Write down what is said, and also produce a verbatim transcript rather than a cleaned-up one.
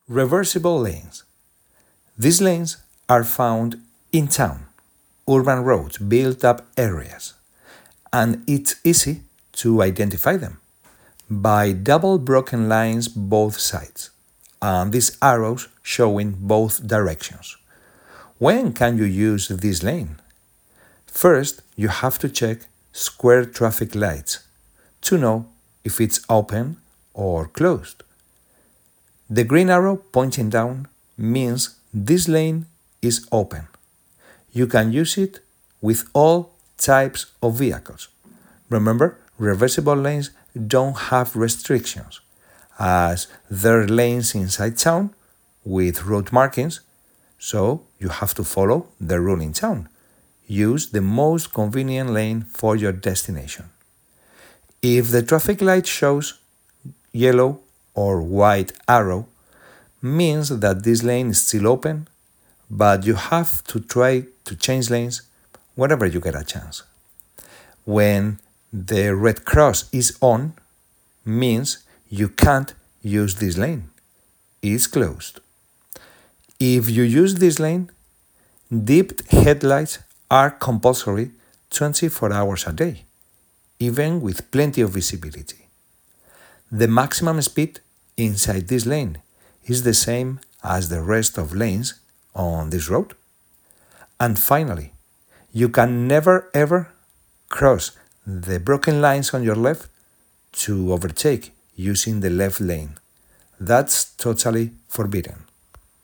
Reversible lanes. These lanes are found in town, urban roads, built-up areas, and it's easy to identify them by double broken lines both sides, and these arrows showing both directions. When can you use this lane? First, you have to check square traffic lights to know if it's open or closed. The green arrow pointing down means this lane is open. You can use it with all types of vehicles. Remember, reversible lanes don't have restrictions, as they're lanes inside town with road markings, so you have to follow the rule in town. Use the most convenient lane for your destination. If the traffic light shows yellow or white arrow, means that this lane is still open, but you have to try to change lanes whenever you get a chance. When the red cross is on, means you can't use this lane. It's closed. If you use this lane, dipped headlights are compulsory twenty-four hours a day, even with plenty of visibility. The maximum speed inside this lane is the same as the rest of lanes on this road. And finally, you can never ever cross the broken lines on your left to overtake using the left lane. That's totally forbidden.